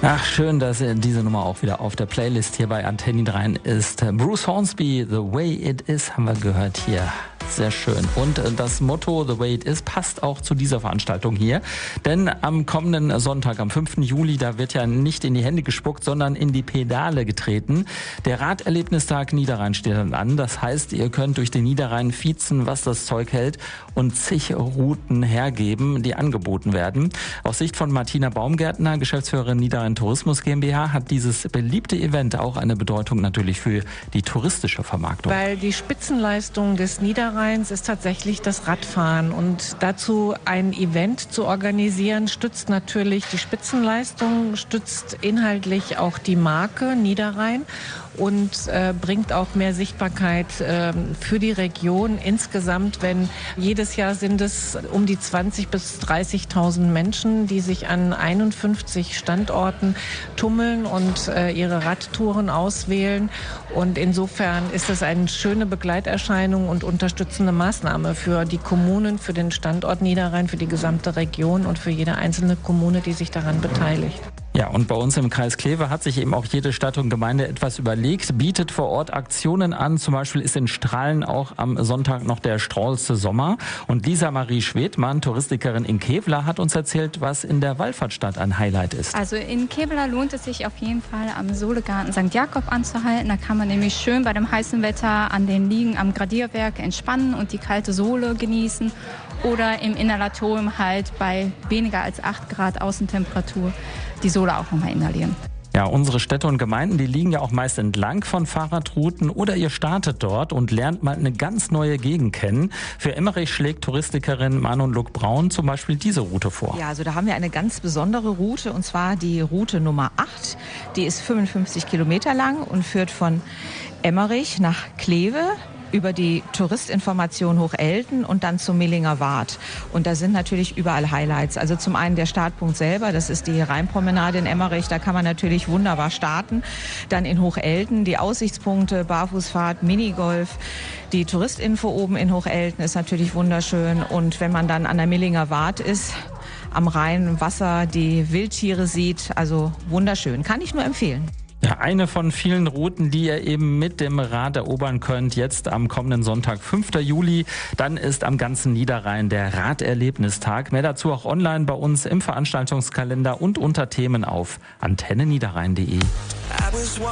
Ach, schön, dass diese Nummer auch wieder auf der Playlist hier bei Antenne Niederrhein ist. Bruce Hornsby, The Way It Is, haben wir gehört hier. Sehr schön. Und das Motto The Way It Is passt auch zu dieser Veranstaltung hier. Denn am kommenden Sonntag, am 5. Juli, da wird ja nicht in die Hände gespuckt, sondern in die Pedale getreten. Der Raderlebnistag Niederrhein steht dann an. Das heißt, ihr könnt durch den Niederrhein fiezen, was das Zeug hält und zig Routen hergeben, die angeboten werden. Aus Sicht von Martina Baumgärtner, Geschäftsführerin Niederrhein Tourismus GmbH, hat dieses beliebte Event auch eine Bedeutung natürlich für die touristische Vermarktung. Weil die Spitzenleistung des Niederrheins ist tatsächlich das Radfahren, und dazu ein Event zu organisieren, stützt natürlich die Spitzenleistung, stützt inhaltlich auch die Marke Niederrhein und bringt auch mehr Sichtbarkeit für die Region insgesamt. Wenn jedes Jahr sind es um die 20.000 bis 30.000 Menschen, die sich an 51 Standorten tummeln und ihre Radtouren auswählen. Und insofern ist es eine schöne Begleiterscheinung und unterstützende Maßnahme für die Kommunen, für den Standort Niederrhein, für die gesamte Region und für jede einzelne Kommune, die sich daran beteiligt. Ja, und bei uns im Kreis Kleve hat sich eben auch jede Stadt und Gemeinde etwas überlegt, bietet vor Ort Aktionen an. Zum Beispiel ist in Strahlen auch am Sonntag noch der Strollste Sommer. Und Lisa Marie Schwedmann, Touristikerin in Kevlar, hat uns erzählt, was in der Wallfahrtsstadt ein Highlight ist. Also in Kevlar lohnt es sich auf jeden Fall, am Sohlegarten St. Jakob anzuhalten. Da kann man nämlich schön bei dem heißen Wetter an den Liegen am Gradierwerk entspannen und die kalte Sohle genießen. Oder im Inhalatorium halt bei weniger als 8 Grad Außentemperatur die Sohle auch nochmal inhalieren. Ja, unsere Städte und Gemeinden, die liegen ja auch meist entlang von Fahrradrouten, oder ihr startet dort und lernt mal eine ganz neue Gegend kennen. Für Emmerich schlägt Touristikerin Manon Luck Braun zum Beispiel diese Route vor. Ja, also da haben wir eine ganz besondere Route, und zwar die Route Nummer 8. Die ist 55 Kilometer lang und führt von Emmerich nach Kleve über die Touristinformation Hochelten und dann zum Millinger Wart. Und da sind natürlich überall Highlights. Also zum einen der Startpunkt selber, das ist die Rheinpromenade in Emmerich, da kann man natürlich wunderbar starten. Dann in Hochelten die Aussichtspunkte, Barfußfahrt, Minigolf. Die Touristinfo oben in Hochelten ist natürlich wunderschön. Und wenn man dann an der Millinger Wart ist, am Rhein im Wasser, die Wildtiere sieht, also wunderschön. Kann ich nur empfehlen. Ja, eine von vielen Routen, die ihr eben mit dem Rad erobern könnt, jetzt am kommenden Sonntag, 5. Juli. Dann ist am ganzen Niederrhein der Raderlebnistag. Mehr dazu auch online bei uns im Veranstaltungskalender und unter Themen auf antenneniederrhein.de.